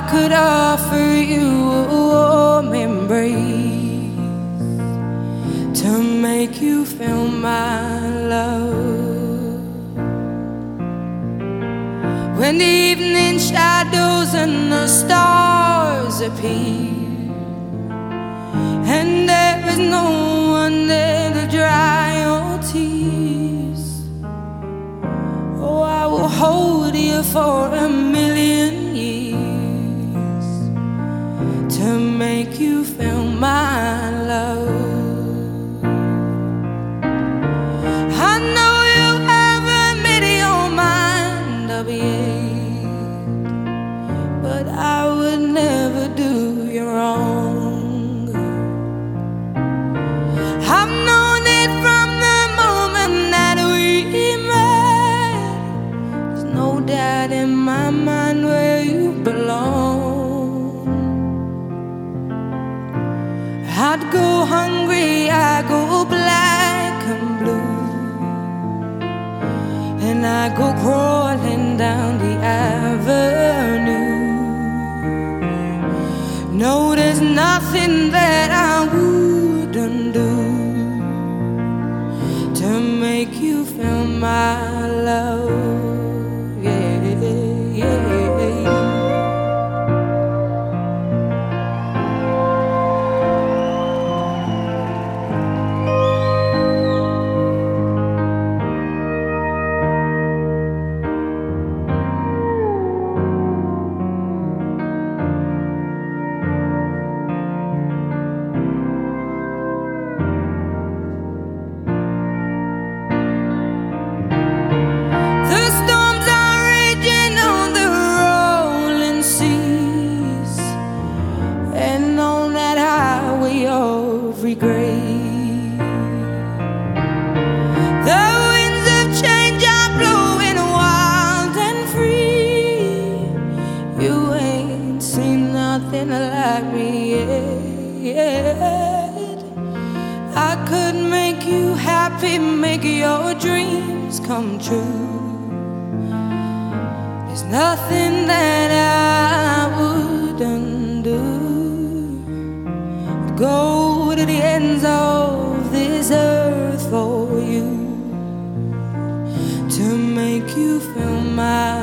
could offer you a warm embrace to make you feel my love. When the evening shadows and the stars appear, and there is no one there to dry your tears, oh, I will hold you for a million years to make you feel my love. I know you haven't made your mind up yet, but I would never do you wrong. I've known it from the moment that we met. There's no doubt in my mind where you belong. I'd go hungry, I'd go black and blue, and I go crawling down the avenue. No, there's nothing that I wouldn't do to make you feel my love. Yeah, yeah. Regret. The winds of change are blowing wild and free. You ain't seen nothing like me yet. I could make you happy, make your dreams come true. There's nothing that I wouldn't do. Go to the ends of this earth for you to make you feel my